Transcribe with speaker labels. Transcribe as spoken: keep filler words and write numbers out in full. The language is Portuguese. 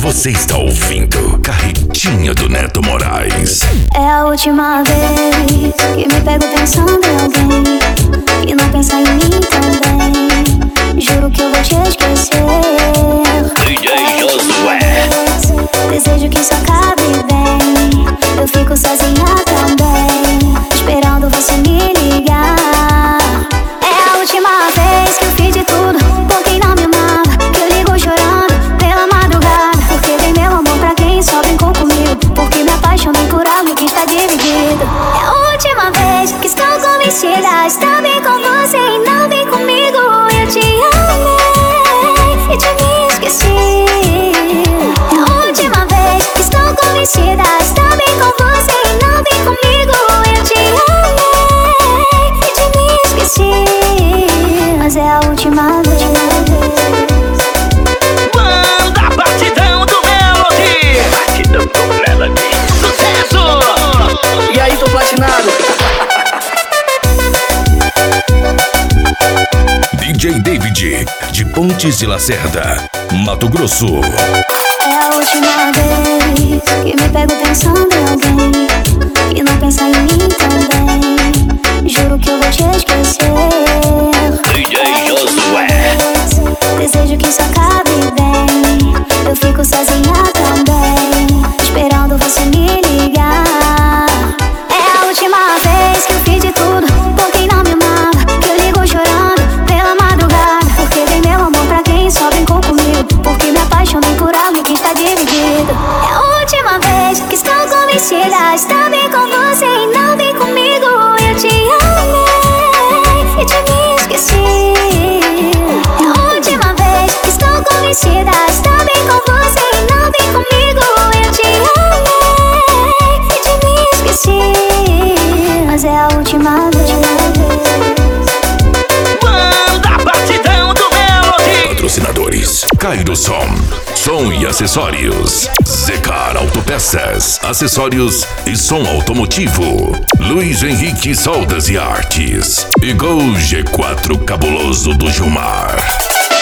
Speaker 1: Você está ouvindo Carretinha do Neto Moraes.
Speaker 2: É a última vez que me pego pensando em alguém e não pensa em mim também. Juro que eu vou te esquecer.
Speaker 1: D J Josué.
Speaker 2: Desejo que isso acabe bem. Eu fico sozinha também, esperando você me ligar. É a última vez que eu fiz de tudo por quem não me amava, que eu ligo chorando pela madrugada, porque dei meu amor pra quem só brincou comigo, porque me apaixonei por alguém que está dividido. É a última vez que estou convencida, está bem com você e não bem comigo. Eu te amei e te me esqueci. É a última vez que estou convencida, está bem com você e não bem comigo. Eu te amei e te me esqueci, mas é a última vez.
Speaker 3: Banda Batidão do Melody.
Speaker 1: Batidão do Melody.
Speaker 3: Sucesso!
Speaker 4: E aí, tô platinado.
Speaker 1: D J David, de Pontes de Lacerda, Mato Grosso.
Speaker 2: É a última vez que me pego pensando em alguém e não pensa em mim também. Juro que eu vou te esquecer.
Speaker 1: D J Josué.
Speaker 2: Desejo que isso acabe bem. Eu fico sozinha também, esperando você me ligar. É a última vez que eu fiz de tudo por quem não me amava, que eu ligo chorando pela madrugada, porque dei meu amor pra quem só brincou comigo, porque me apaixonei por alguém que está dividido. É a última vez que estou convencida, está bem com você e não bem comigo. Eu te amei e te me esqueci. É a última vez que estou convencida, está bem com você e não bem comigo. Eu te amei e te me esqueci, mas é a última vez.
Speaker 3: Banda Batidão do Melody.
Speaker 1: Patrocinadores: Cairo Som, som e acessórios. Zecar Autopeças, acessórios e som automotivo. Luiz Henrique Soldas e Artes. E Gol G quatro Cabuloso do Gilmar.